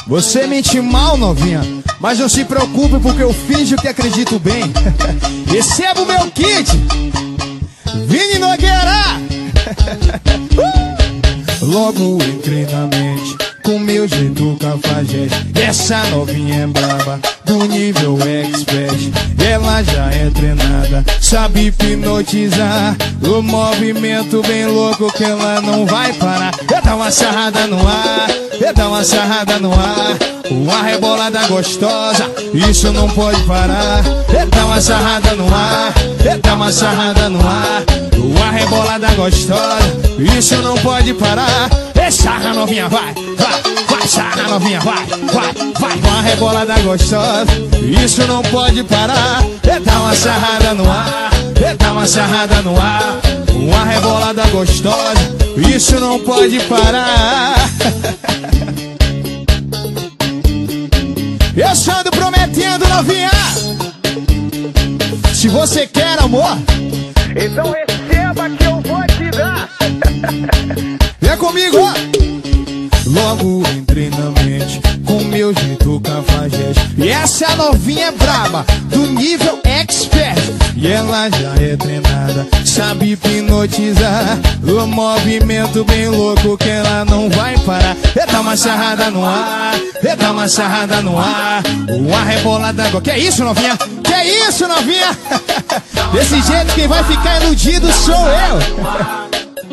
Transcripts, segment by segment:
Você mente mal, novinha, mas não se preocupe porque eu finjo que acredito bem. Receba o meu kit, Vini Nogueira. Logo entrei na mente, com meu jeito cafajeste. Essa novinha é braba, do nível expert. Ela já é treinada, sabe hipnotizar. O movimento bem louco que ela não vai parar. Eu dar uma sarrada no ar, eu dar uma sarrada no ar. Uma rebolada gostosa, isso não pode parar. Eu dar uma sarrada no ar, eu dar uma sarrada no ar. Uma rebolada gostosa, isso não pode parar. E sarra novinha, vai, vai, vai, sarra novinha, vai, vai, vai. Uma rebolada gostosa, isso não pode parar. E dá uma sarrada no ar, e dá uma sarrada no ar. Uma rebolada gostosa, isso não pode parar. Eu só ando prometendo, novinha. Se você quer amor, então receba que eu vou te dar. Vem comigo, ó. Logo entrei na mente, com meu jeito cafajeste. E essa novinha é braba, do nível expert. E ela já é treinada, sabe hipnotizar. O movimento bem louco que ela não vai parar. E dá uma sarrada no ar, e dá uma sarrada no ar. Uma rebolada agora. Que isso, novinha? Que isso, novinha? Desse jeito quem vai ficar iludido sou eu.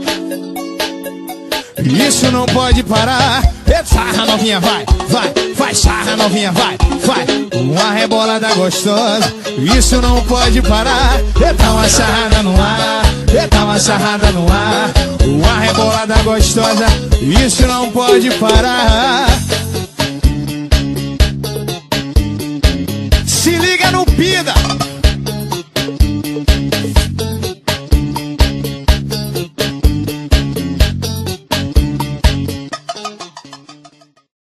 Isso não pode parar. Sarra novinha, vai, vai, vai, sarra novinha, vai, vai. Uma rebolada gostosa, isso não pode parar. Dá uma sarrada no ar, dá uma sarrada no ar. Uma rebolada gostosa, isso não pode parar.